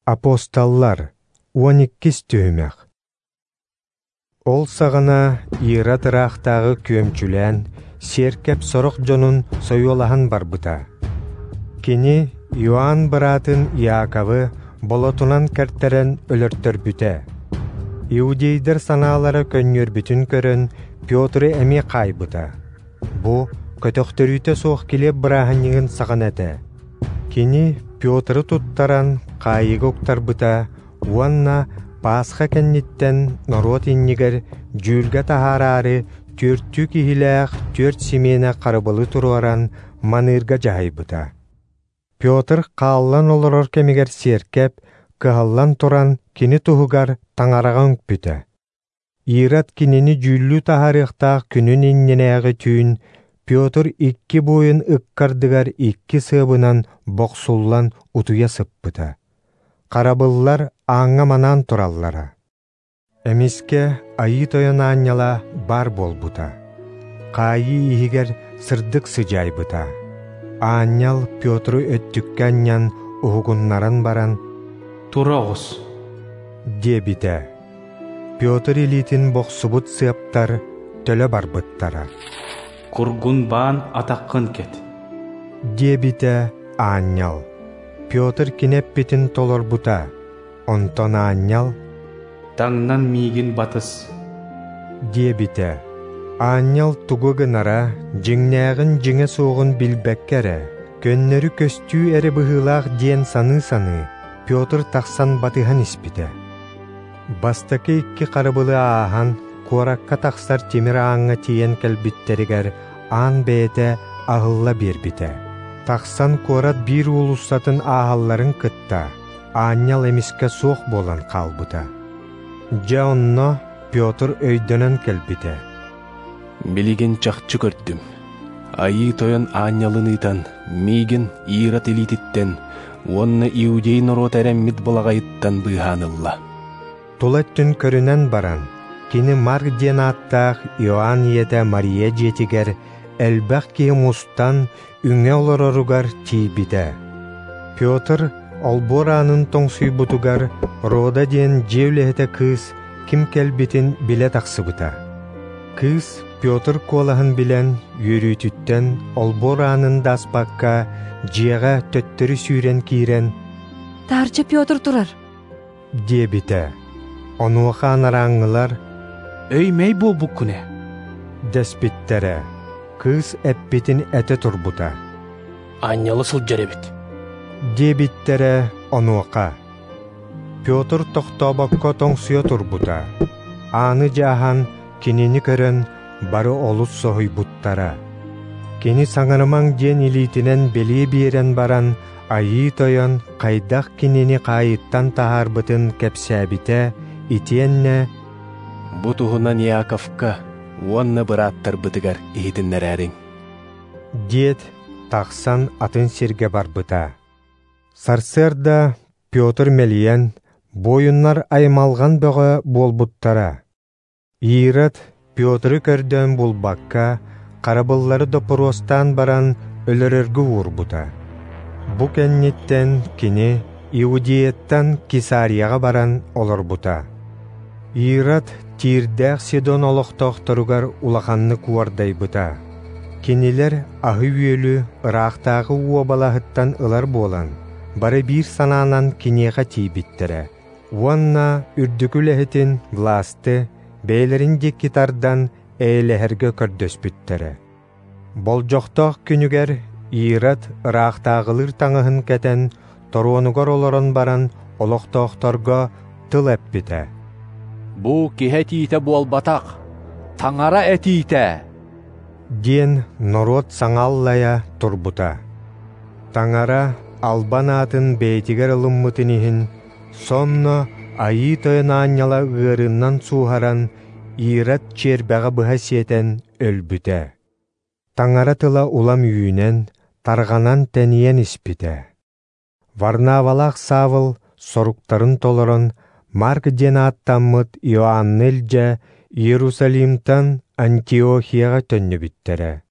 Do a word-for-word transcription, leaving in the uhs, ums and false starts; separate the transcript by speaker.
Speaker 1: Апостоллар он иккис түймәк. Ол сағына Ира тырақтағы көмчүлән, серкеп сорық жонун сойолахан барбыта. Кини Иоанн быратын Иаковы болотунан кәрттерен өлөрттөр бүте. Иудейдер саналары көннөр бүтін көрін Пётры әме қайбыта. Бу көтөқтөрүйті соқ келеп бұрағанығын саған әті. Кини Пётры туттаран қайығы ұқтарбыта, уанна Пасха кәнниттен народ иннигер жүргі тахарары төрттү кихиләқ төрт семена қарыбылы тұруаран манырға жайбыта. Пётр қаллан олырор кемегер серкеп, кығаллан туран кені туғығар таңараған бүті. Ират кинени жүллü тахарықтақ күнін инненәғы түйін, Пётр икки бойын ыққардығар икки сыбынан боқсуллан утуя сыппыта. Қарабыллар аңа манан тураллара. Әмеске айы тойын анняла бар болбута. Қайы ихигер сырдық сыжайбыта. Аннял Пётру өттіккәннян уғыннаран баран
Speaker 2: «Турағыз»
Speaker 1: дебіте. Пётр илитин боқсубут сыптар төлі барбыттара.
Speaker 2: «Кургун баан атаққын кет»
Speaker 1: дебіте аннял. Пётр кинеп битин толорбута. Онтон аннял
Speaker 2: «Таңнан мигин батыс»
Speaker 1: дебіте. Аннял тугугынара жиңнәғын жиңе соғын билбәккәрі. Көннөрі көстүү әрі бұғылақ ден саны-саны Пётр тақсан батыған іспіті. Бастакы икки қарыбылы аахан қораққа тақсар темір аңға тиен кәлбіттерігер ан бәйті ағылла бербіті. Тақсан қорат бір улустатын ағалларын кытта, Аннял еміске соқ болан қалбыта. Жа онно Пётр өйдөнен кәлбіті.
Speaker 3: Билиген чақчы көрдім. Айы тойын Аннялыныйтан, мейген Ират илититтен, онны иудей народ әрәммит болағайыттан бұйханылла.
Speaker 1: Тулаттын көрінен баран, кені Марк ден аттақ Иоанн ете Мария жетігер, әлбәқ кейім ұстан үңе олароругар тейбіде. Пётр олборанын тоңсүй бұтугар, рода ден жевлехеті кыз кім кәлбетін біле тақсыбыта. Кыз Пётр колағын білен үйрүйтіттен олборанын даспаққа жеға төттірі сүйрен кейрен
Speaker 4: «Тарчы Пётр тұрар»
Speaker 1: дебіте. Онуақа анараңылар
Speaker 2: «Өймей бол бұққыне»
Speaker 1: дәспіттері. Кыз әппетін әті тұрбыта.
Speaker 3: Аннялы сыл жаребет
Speaker 1: Дебіттері онуақа. Пётр тоқтабаққа тоңсуя тұрбыта. Аны жаған кенені көрін бары олыс соғый бұттара. Кені саңарымаң ден илитінен беле берен баран айы тойын қайдақ кенені қайыттан тахарбытын кәпсәбіте итенне
Speaker 3: Бұтуғынан Яковка онны бұраттар бұтығар ехетіннер әрің.
Speaker 1: Дед тақсан атын серге барбыта. Сарсырда Пётр мелиен бойыннар аймалған бұғы болбуттара. Ират Пётры көрден бұлбаққа қарабыллары допыростан баран өліріргі урбута. Бұ кәннеттен кені Иудиеттан Кесарияға баран олырбута. Ират тирдәқ Сидон олықтақтыругар улақанны куардай бұта. Кенелер ағы үйелі ырақтағы уабалағыттан ылар болан, бары бір сананан кенеға тейбіттірі. Уанна үрдікілі власты бәйлерін деккитардан әйләхерге көрдөспіттірі. Бол жоқтақ күнігер Ират ырақтағылыр таңығын кәтен торуонугар оларын баран олықтақтарға тыл әппіті.
Speaker 5: «Бұ кеhe тиіте бол батақ, таңара әтиіте»
Speaker 1: ден народ саңаллая турбута. Таңара албан атын бәйтігер ылыммытынихин, сонно айы тойын анняла ғырыннан суғаран Ират чербәға бұға сетен өлбіте. Таңара тыла улам үйінен, тарғанан тәниен іспіте. Варнавалақ савыл соруктарын толырын Марк ден аттаммыт Иоанн элже Иерусалимтан Антиохияға төнні біттері.